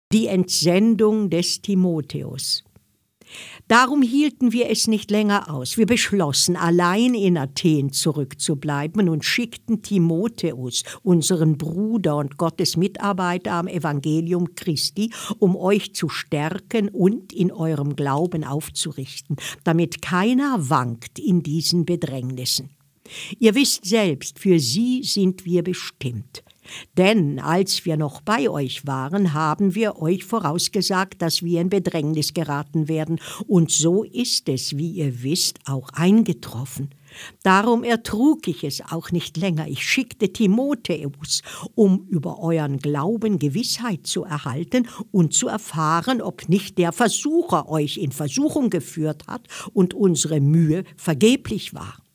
die Entsendung des Timotheus. Darum hielten wir es nicht länger aus. Wir beschlossen, allein in Athen zurückzubleiben und schickten Timotheus, unseren Bruder und Gottes Mitarbeiter am Evangelium Christi, um euch zu stärken und in eurem Glauben aufzurichten, damit keiner wankt in diesen Bedrängnissen. Ihr wisst selbst, für sie sind wir bestimmt. Denn als wir noch bei euch waren, haben wir euch vorausgesagt, dass wir in Bedrängnis geraten werden. Und so ist es, wie ihr wisst, auch eingetroffen. Darum ertrug ich es auch nicht länger. Ich schickte Timotheus, um über euren Glauben Gewissheit zu erhalten und zu erfahren, ob nicht der Versucher euch in Versuchung geführt hat und unsere Mühe vergeblich war.